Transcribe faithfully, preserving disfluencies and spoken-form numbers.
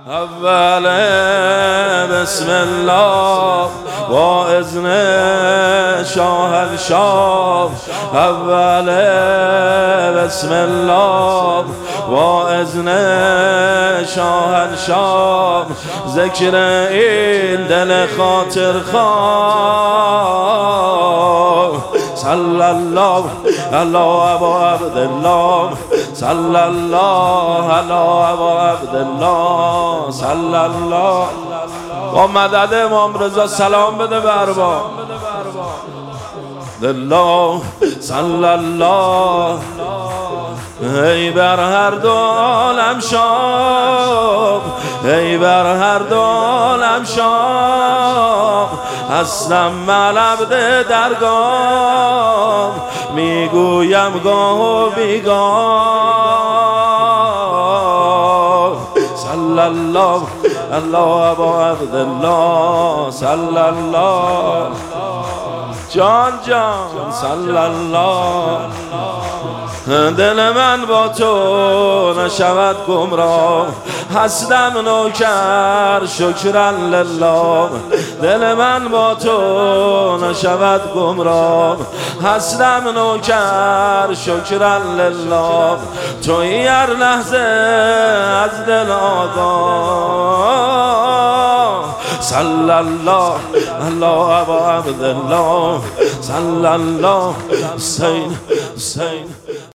اول بسم الله با اذن شاهنشاه، اول بسم الله با اذن شاهنشاه، ذکر این دل خاطر خواه. صلی الله علی ابا عبدالله، صلی الله علی ابا عبدالله، صلی الله. با مدد امام رضا سلام بده به ارباب الله. صلی الله. ای بر هر دو عالم شاه، ای بر هر دو عالم شاه، هستم من عبد درگاه، میگویم گاه و بیگاه. صلی الله الله ابا عبدالله، صلی الله. جان جان صلی الله. دل من با تو نشود گمراه، هستم نوکر شکرا لله. دل من با تو نشود گمراه، هستم نوکر شکرا لله. تویی هر لحظه از دل آگاه. صلی الله الله ابا عبدالله، صلی الله. حسین حسین